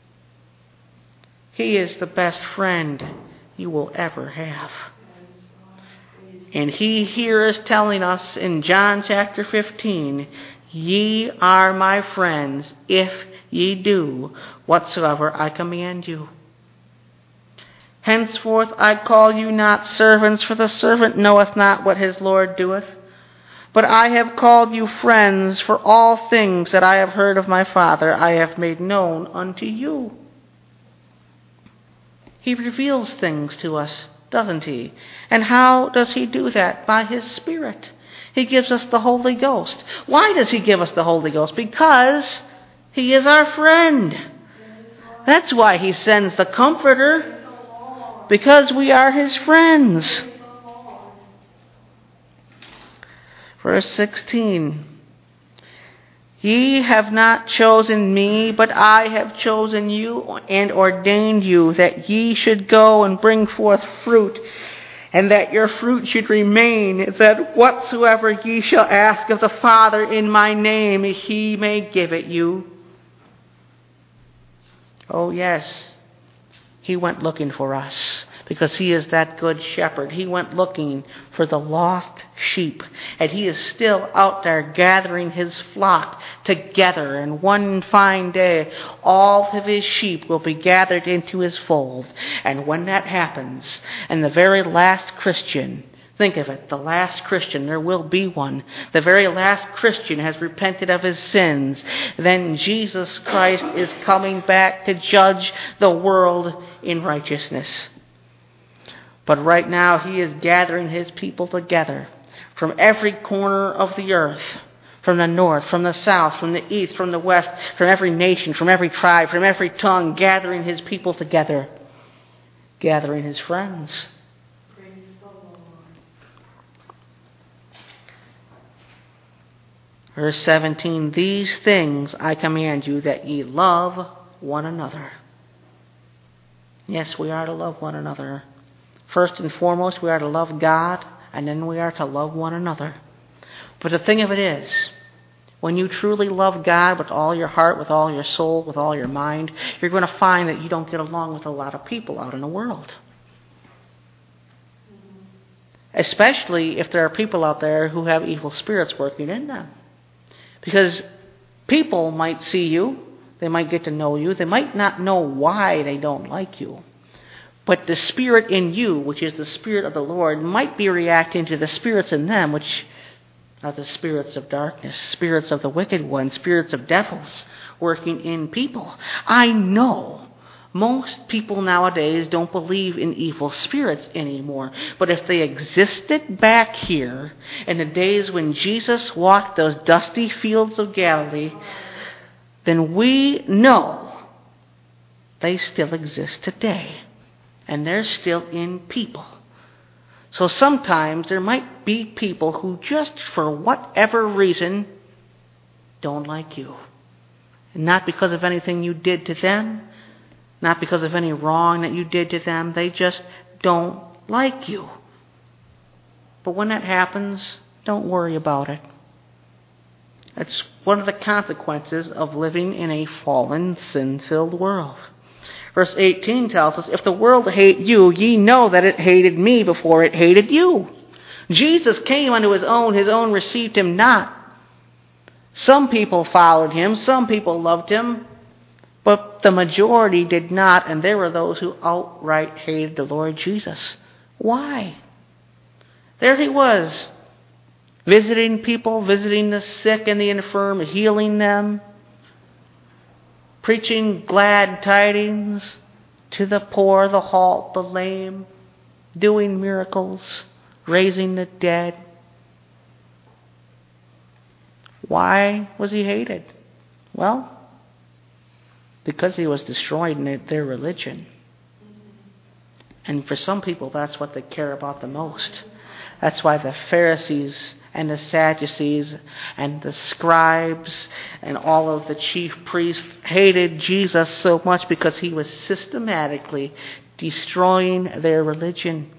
He is the best friend you will ever have. And he here is telling us in John chapter 15, ye are my friends if ye do whatsoever I command you. Henceforth I call you not servants, for the servant knoweth not what his Lord doeth. But I have called you friends, for all things that I have heard of my Father I have made known unto you. He reveals things to us, doesn't he? And how does he do that? By his Spirit. He gives us the Holy Ghost. Why does he give us the Holy Ghost? Because he is our friend. That's why he sends the Comforter. Because we are his friends. Verse 16. Ye have not chosen me, but I have chosen you and ordained you that ye should go and bring forth fruit, and that your fruit should remain, that whatsoever ye shall ask of the Father in my name, he may give it you. Oh yes, he went looking for us. Because he is that good shepherd. He went looking for the lost sheep. And he is still out there gathering his flock together. And one fine day, all of his sheep will be gathered into his fold. And when that happens, and the very last Christian, think of it, the last Christian, there will be one. The very last Christian has repented of his sins. Then Jesus Christ is coming back to judge the world in righteousness. But right now he is gathering his people together from every corner of the earth, from the north, from the south, from the east, from the west, from every nation, from every tribe, from every tongue, gathering his people together, gathering his friends. Praise the Lord. Verse 17, these things I command you, that ye love one another. Yes, we are to love one another. First and foremost, we are to love God, and then we are to love one another. But the thing of it is, when you truly love God with all your heart, with all your soul, with all your mind, you're going to find that you don't get along with a lot of people out in the world. Especially if there are people out there who have evil spirits working in them. Because people might see you, they might get to know you, they might not know why they don't like you. But the spirit in you, which is the Spirit of the Lord, might be reacting to the spirits in them, which are the spirits of darkness, spirits of the wicked one, spirits of devils working in people. I know most people nowadays don't believe in evil spirits anymore. But if they existed back here in the days when Jesus walked those dusty fields of Galilee, then we know they still exist today. And they're still in people. So sometimes there might be people who just for whatever reason don't like you. And not because of anything you did to them, not because of any wrong that you did to them, they just don't like you. But when that happens, don't worry about it. It's one of the consequences of living in a fallen, sin-filled world. Verse 18 tells us, if the world hate you, ye know that it hated me before it hated you. Jesus came unto his own received him not. Some people followed him, some people loved him, but the majority did not, and there were those who outright hated the Lord Jesus. Why? There he was, visiting people, visiting the sick and the infirm, healing them, preaching glad tidings to the poor, the halt, the lame, doing miracles, raising the dead. Why was he hated? Well, because he was destroying their religion. And for some people, that's what they care about the most. That's why the Pharisees and the Sadducees and the scribes and all of the chief priests hated Jesus so much, because he was systematically destroying their religion.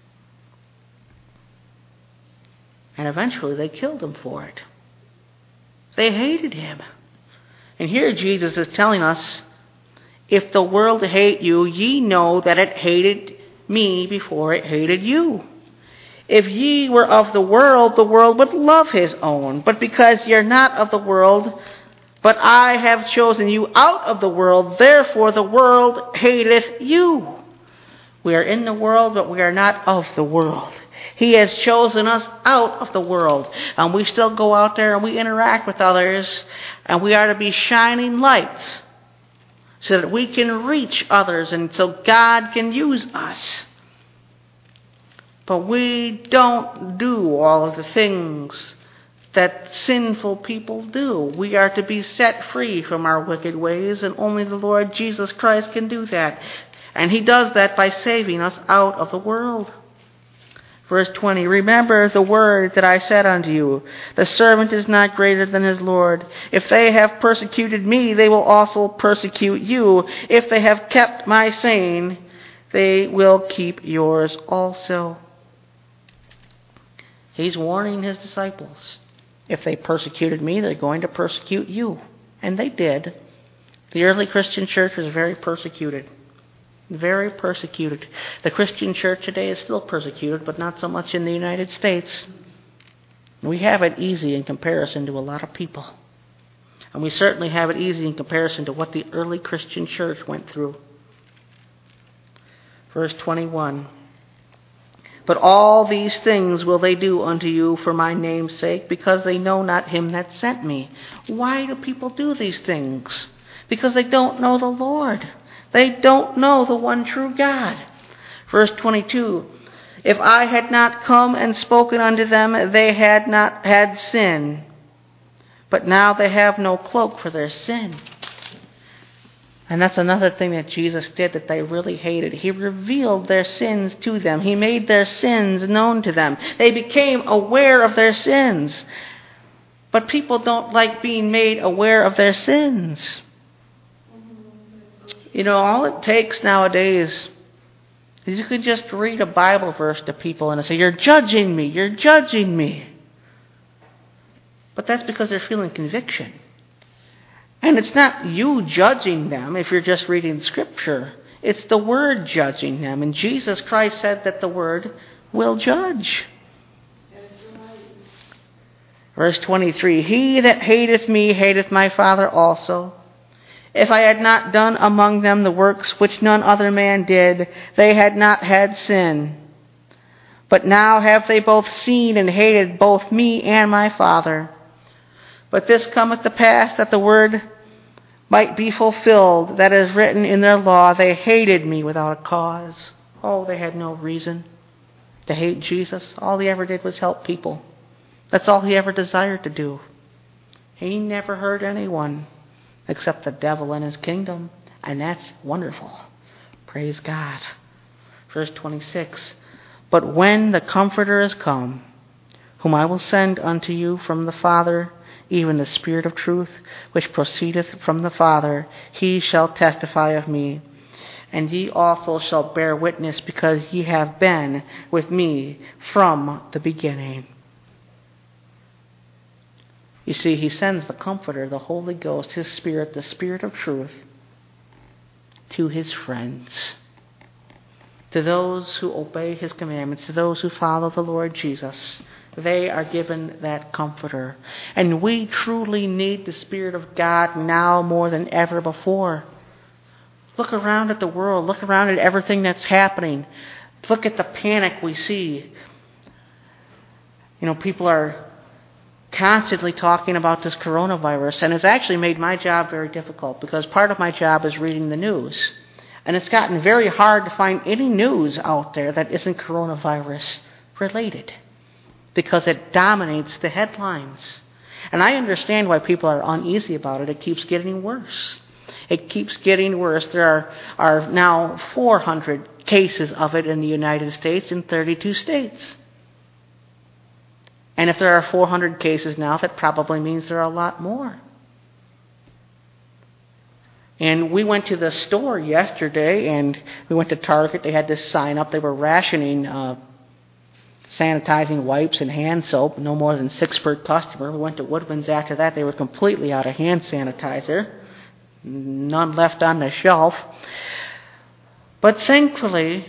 And eventually they killed him for it. They hated him. And here Jesus is telling us, if the world hate you, ye know that it hated me before it hated you. If ye were of the world would love his own. But because ye are not of the world, but I have chosen you out of the world, therefore the world hateth you. We are in the world, but we are not of the world. He has chosen us out of the world. And we still go out there and we interact with others. And we are to be shining lights so that we can reach others and so God can use us. But we don't do all of the things that sinful people do. We are to be set free from our wicked ways, and only the Lord Jesus Christ can do that. And he does that by saving us out of the world. Verse 20, remember the word that I said unto you, the servant is not greater than his Lord. If they have persecuted me, they will also persecute you. If they have kept my saying, they will keep yours also. He's warning his disciples. If they persecuted me, they're going to persecute you. And they did. The early Christian church was very persecuted. Very persecuted. The Christian church today is still persecuted, but not so much in the United States. We have it easy in comparison to a lot of people. And we certainly have it easy in comparison to what the early Christian church went through. Verse 21. But all these things will they do unto you for my name's sake, because they know not him that sent me. Why do people do these things? Because they don't know the Lord. They don't know the one true God. Verse 22. If I had not come and spoken unto them, they had not had sin. but now they have no cloak for their sin. And that's another thing that Jesus did that they really hated. He revealed their sins to them. He made their sins known to them. They became aware of their sins. But people don't like being made aware of their sins. You know, all it takes nowadays is you can just read a Bible verse to people and say, "You're judging me, you're judging me." But that's because they're feeling conviction. And it's not you judging them if you're just reading Scripture. It's the Word judging them. And Jesus Christ said that the Word will judge. Verse 23, "He that hateth me hateth my Father also. If I had not done among them the works which none other man did, they had not had sin. But now have they both seen and hated both me and my Father. But this cometh to pass that the word might be fulfilled that is written in their law, they hated me without a cause." Oh, they had no reason to hate Jesus. All he ever did was help people. That's all he ever desired to do. He never hurt anyone except the devil and his kingdom. And that's wonderful. Praise God. Verse 26, "But when the Comforter is come, whom I will send unto you from the Father, even the Spirit of truth, which proceedeth from the Father, he shall testify of me. And ye also shall bear witness, because ye have been with me from the beginning." You see, he sends the Comforter, the Holy Ghost, his Spirit, the Spirit of truth, to his friends, to those who obey his commandments, to those who follow the Lord Jesus. They are given that Comforter. And we truly need the Spirit of God now more than ever before. Look around at the world. Look around at everything that's happening. Look at the panic we see. You know, people are constantly talking about this coronavirus, and it's actually made my job very difficult because part of my job is reading the news. And it's gotten very hard to find any news out there that isn't coronavirus related because it dominates the headlines. And I understand why people are uneasy about it. It keeps getting worse. It keeps getting worse. There are now 400 cases of it in the United States in 32 states. And if there are 400 cases now, that probably means there are a lot more. And we went to the store yesterday, and we went to Target. They had this sign up. They were rationing sanitizing wipes and hand soap, no more than 6 per customer. We went to Woodman's after that. They were completely out of hand sanitizer. None left on the shelf. But thankfully,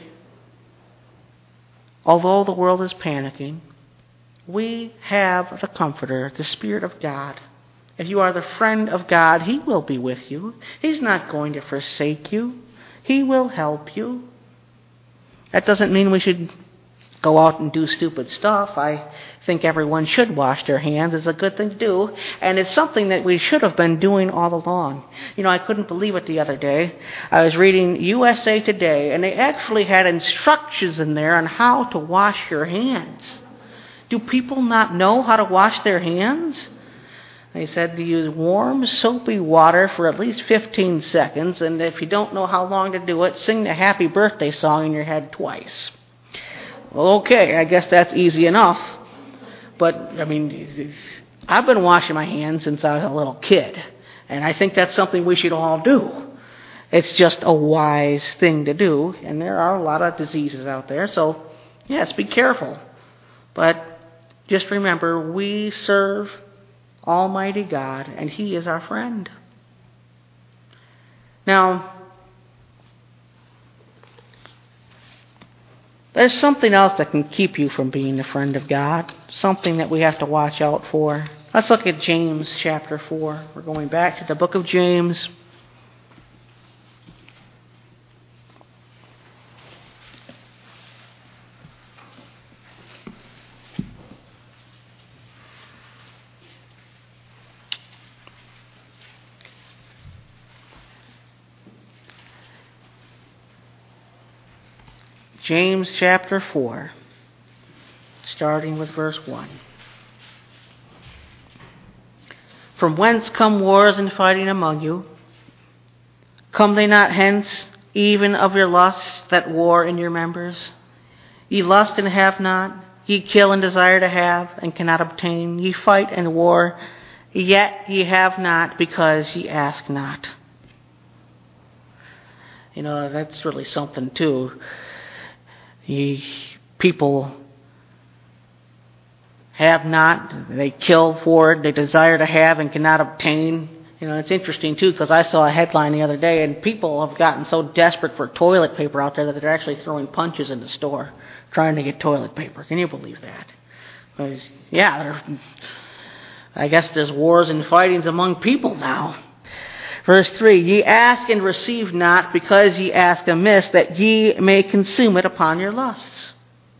although the world is panicking, we have the Comforter, the Spirit of God. If you are the friend of God, he will be with you. He's not going to forsake you. He will help you. That doesn't mean we should go out and do stupid stuff. I think everyone should wash their hands. It's a good thing to do. And it's something that we should have been doing all along. You know, I couldn't believe it the other day. I was reading USA Today, and they actually had instructions in there on how to wash your hands. Do people not know how to wash their hands? They said to use warm, soapy water for at least 15 seconds, and if you don't know how long to do it, sing the happy birthday song in your head twice. Okay, I guess that's easy enough. But, I mean, I've been washing my hands since I was a little kid, and I think that's something we should all do. It's just a wise thing to do, and there are a lot of diseases out there, so yes, be careful. But just remember, we serve Almighty God, and he is our friend. Now, there's something else that can keep you from being a friend of God, something that we have to watch out for. Let's look at James chapter 4. We're going back to the book of James. James chapter 4, starting with verse 1. From whence come wars and fighting among you? Come they not hence, even of your lusts that war in your members? Ye lust and have not, ye kill and desire to have, and cannot obtain. Ye fight and war, yet ye have not, because ye ask not. You know, that's really something too. People have not, they kill for it, they desire to have and cannot obtain. You know, it's interesting too, because I saw a headline the other day, and people have gotten so desperate for toilet paper out there that they're actually throwing punches in the store trying to get toilet paper. Can you believe that? I guess there's wars and fightings among people now. Verse 3, ye ask and receive not, because ye ask amiss, that ye may consume it upon your lusts.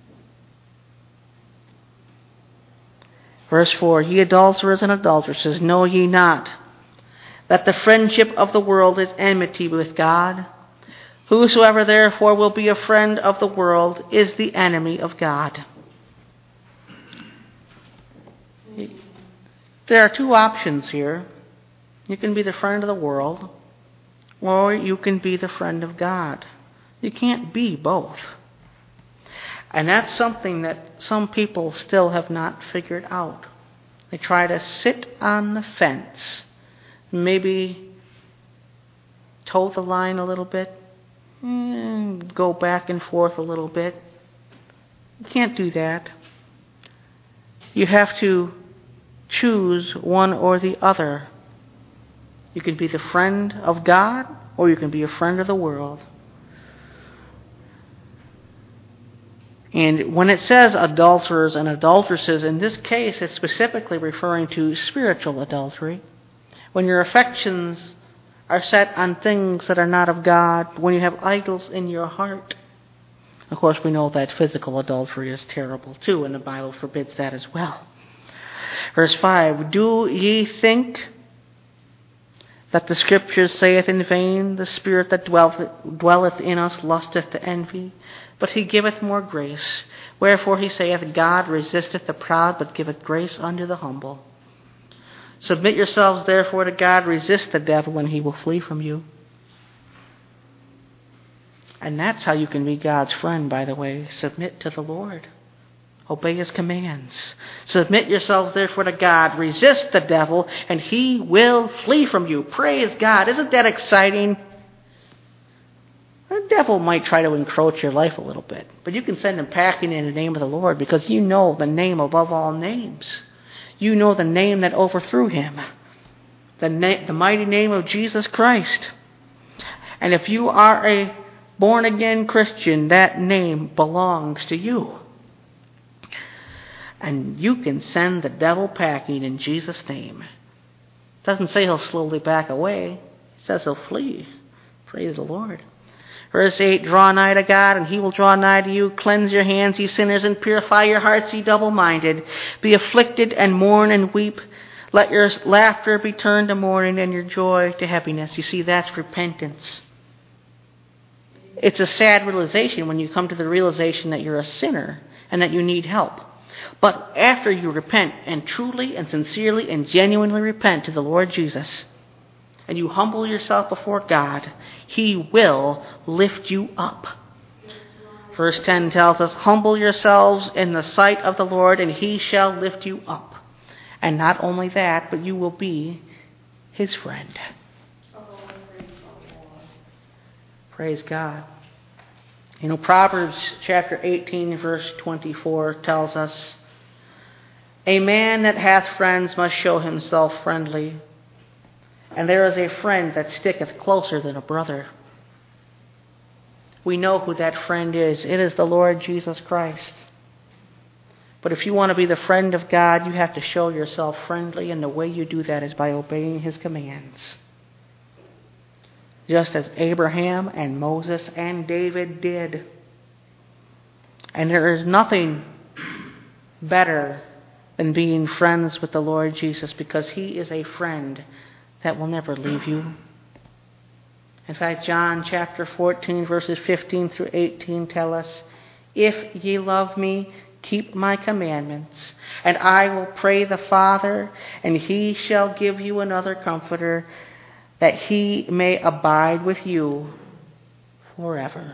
Verse 4, ye adulterers and adulteresses, know ye not that the friendship of the world is enmity with God? Whosoever therefore will be a friend of the world is the enemy of God. There are two options here. You can be the friend of the world, or you can be the friend of God. You can't be both. And that's something that some people still have not figured out. They try to sit on the fence, maybe toe the line a little bit, go back and forth a little bit. You can't do that. You have to choose one or the other. You can be the friend of God, or you can be a friend of the world. And when it says adulterers and adulteresses, in this case it's specifically referring to spiritual adultery. When your affections are set on things that are not of God, when you have idols in your heart. Of course, we know that physical adultery is terrible too, and the Bible forbids that as well. Verse 5, do ye think that the Scriptures saith in vain, the Spirit that dwelleth in us lusteth to envy? But he giveth more grace. Wherefore he saith, God resisteth the proud, but giveth grace unto the humble. Submit yourselves therefore to God, resist the devil, and he will flee from you. And that's how you can be God's friend, by the way. Submit to the Lord. Obey his commands. Submit yourselves therefore to God, resist the devil, and he will flee from you. Praise God. Isn't that exciting? The devil might try to encroach your life a little bit, but you can send him packing in the name of the Lord, because you know the name above all names. You know the name that overthrew him, the mighty name of Jesus Christ. And if you are a born-again Christian, that name belongs to you. And you can send the devil packing in Jesus' name. It doesn't say he'll slowly back away. It says he'll flee. Praise the Lord. Verse 8, draw nigh to God, and he will draw nigh to you. Cleanse your hands, ye sinners, and purify your hearts, ye double-minded. Be afflicted, and mourn, and weep. Let your laughter be turned to mourning, and your joy to heaviness. You see, that's repentance. It's a sad realization when you come to the realization that you're a sinner, and that you need help. But after you repent, and truly and sincerely and genuinely repent to the Lord Jesus, and you humble yourself before God, he will lift you up. Verse 10 tells us, humble yourselves in the sight of the Lord, and he shall lift you up. And not only that, but you will be his friend. Praise God. You know, Proverbs chapter 18, verse 24 tells us, a man that hath friends must show himself friendly, and there is a friend that sticketh closer than a brother. We know who that friend is. It is the Lord Jesus Christ. But if you want to be the friend of God, you have to show yourself friendly, and the way you do that is by obeying his commands. Just as Abraham and Moses and David did. And there is nothing better than being friends with the Lord Jesus, because he is a friend that will never leave you. In fact, John chapter 14, verses 15 through 18 tell us, if ye love me, keep my commandments. And I will pray the Father, and he shall give you another comforter, that he may abide with you forever.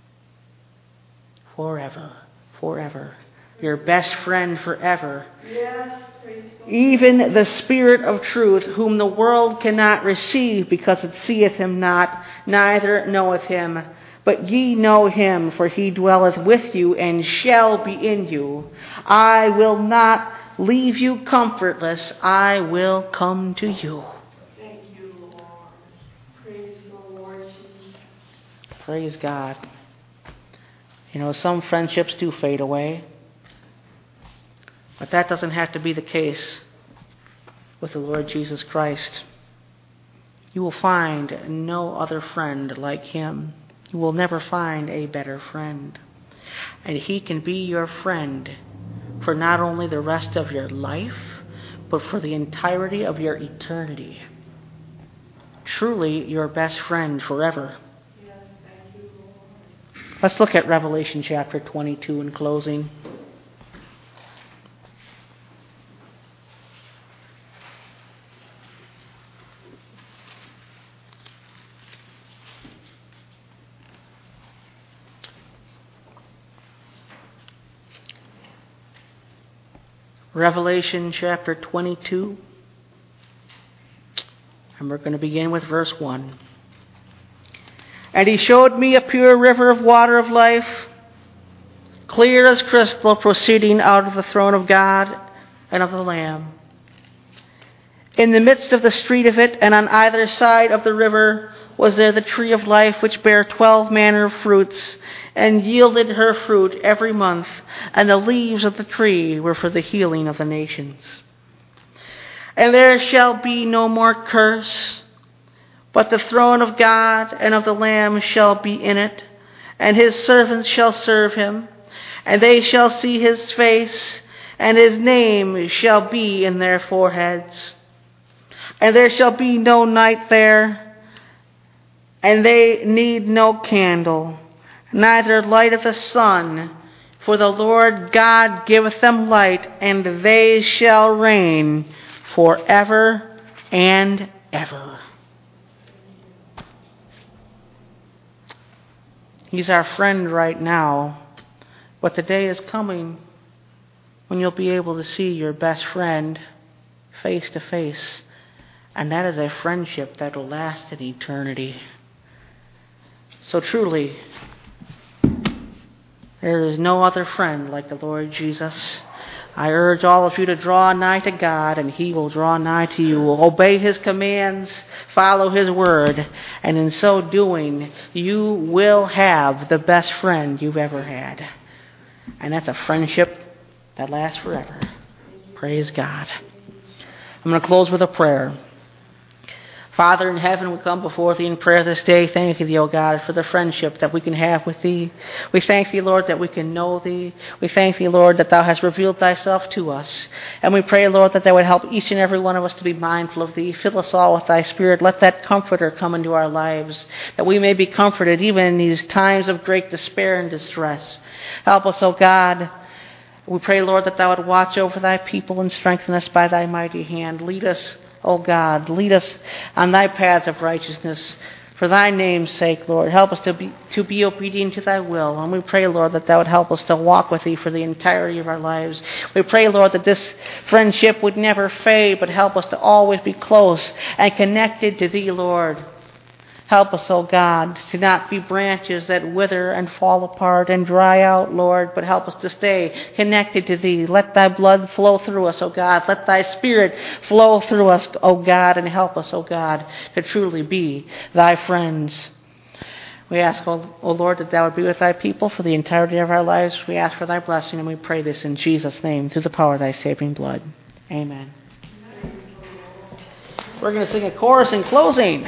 Forever. Forever. Your best friend forever. Yes, praise God. Even the Spirit of truth, whom the world cannot receive, because it seeth him not, neither knoweth him. But ye know him, for he dwelleth with you, and shall be in you. I will not leave you comfortless. I will come to you. Thank you, Lord. Praise the Lord Jesus. Praise God. You know, some friendships do fade away. But that doesn't have to be the case with the Lord Jesus Christ. You will find no other friend like him. You will never find a better friend. And he can be your friend for not only the rest of your life, but for the entirety of your eternity. Truly your best friend forever. Yes, thank you, Lord. Let's look at Revelation chapter 22 in closing. Revelation chapter 22, and we're going to begin with verse 1. And he showed me a pure river of water of life, clear as crystal, proceeding out of the throne of God and of the Lamb. In the midst of the street of it, and on either side of the river, was there the tree of life, which bare 12 manner of fruits, and yielded her fruit every month, and the leaves of the tree were for the healing of the nations. And there shall be no more curse, but the throne of God and of the Lamb shall be in it, and his servants shall serve him, and they shall see his face, and his name shall be in their foreheads. And there shall be no night there, and they need no candle, neither light of the sun, for the Lord God giveth them light, and they shall reign forever and ever. He's our friend right now, but the day is coming when you'll be able to see your best friend face to face, and that is a friendship that will last in eternity. So truly, there is no other friend like the Lord Jesus. I urge all of you to draw nigh to God, and he will draw nigh to you. Obey his commands, follow his word, and in so doing, you will have the best friend you've ever had. And that's a friendship that lasts forever. Praise God. I'm going to close with a prayer. Father in heaven, we come before thee in prayer this day, thanking thee, O God, for the friendship that we can have with thee. We thank thee, Lord, that we can know thee. We thank thee, Lord, that thou hast revealed thyself to us. And we pray, Lord, that thou would help each and every one of us to be mindful of thee. Fill us all with thy Spirit. Let that comforter come into our lives, that we may be comforted even in these times of great despair and distress. Help us, O God. We pray, Lord, that thou would watch over thy people and strengthen us by thy mighty hand. Lead us, O God, lead us on thy paths of righteousness for thy name's sake, Lord. Help us to be obedient to thy will. And we pray, Lord, that thou would help us to walk with thee for the entirety of our lives. We pray, Lord, that this friendship would never fade, but help us to always be close and connected to thee, Lord. Help us, O God, to not be branches that wither and fall apart and dry out, Lord, but help us to stay connected to thee. Let thy blood flow through us, O God. Let thy Spirit flow through us, O God, and help us, O God, to truly be thy friends. We ask, O Lord, that thou would be with thy people for the entirety of our lives. We ask for thy blessing, and we pray this in Jesus' name, through the power of thy saving blood. Amen. We're going to sing a chorus in closing.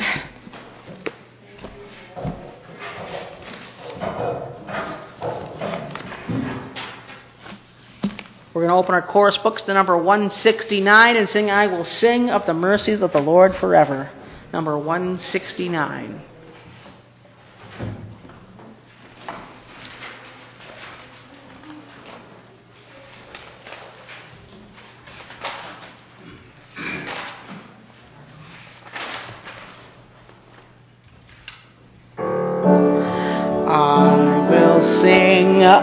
We're going to open our chorus books to number 169 and sing, I Will Sing of the Mercies of the Lord Forever. Number 169.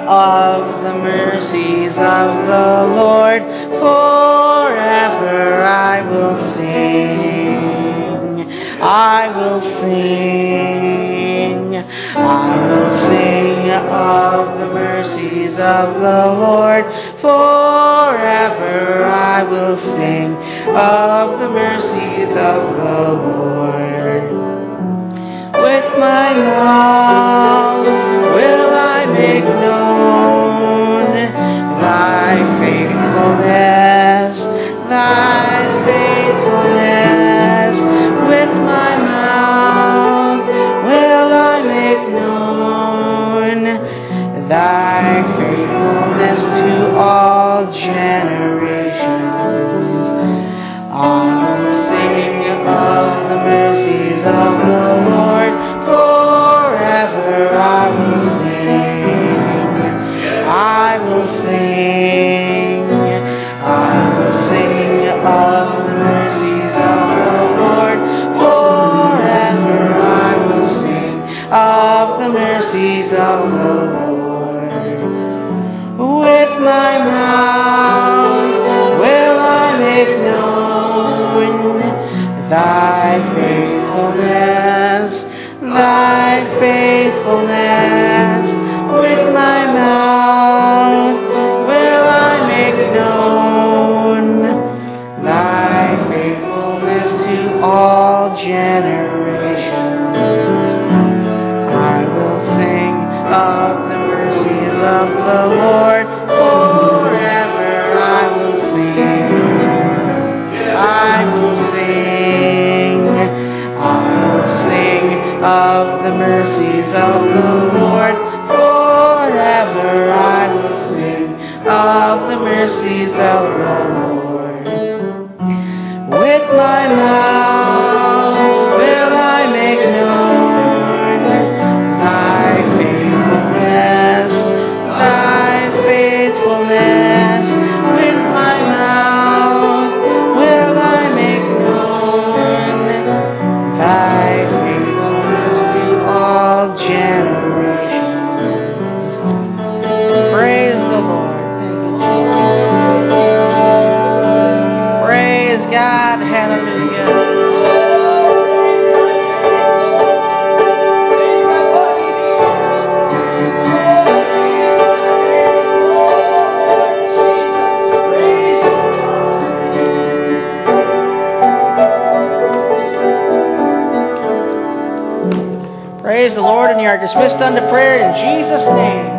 of the mercies of the Lord. Forever I will sing. I will sing. I will sing of the mercies of the Lord. Forever I will sing of the mercies of the Lord. With my mouth will I make known thy faithfulness, thy faithfulness. With my mouth will I make known thy faithfulness to all generations. I will sing of the mercies of the Lord. Forever I will sing. I will sing. I will sing of the mercies of the Lord. Forever I will sing of the mercies of the Lord. With my mouth will I make known thy faithfulness, thy faithfulness. With my mouth will I make known thy faithfulness to all generations. I will sing of the mercies of the Lord. Forever I will sing. I will sing. I will sing of the mercies of the Lord. Forever I will sing of the mercies of the Lord. With my mouth will I make known thy faithfulness, thy faithfulness. With my mouth will I make known thy faithfulness to all generations. Praise the Lord. Praise God. Hallelujah. Praise the Lord, and you are dismissed unto prayer in Jesus' name.